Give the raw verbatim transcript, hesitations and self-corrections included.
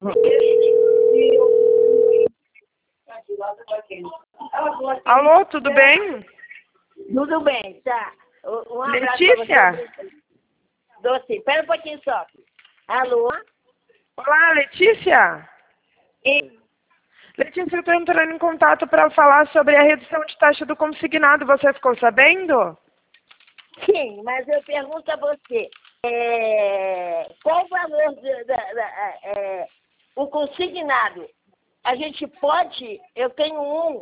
Alô, tudo bem? Tudo bem, tá. Um abraço Letícia? Doce, espera um pouquinho só. Alô? Olá, Letícia? E... Letícia, eu estou entrando em contato para falar sobre a redução de taxa do consignado. Você ficou sabendo? Sim, mas eu pergunto a você, é, qual o valor da, da, da, é, o consignado? A gente pode, eu tenho um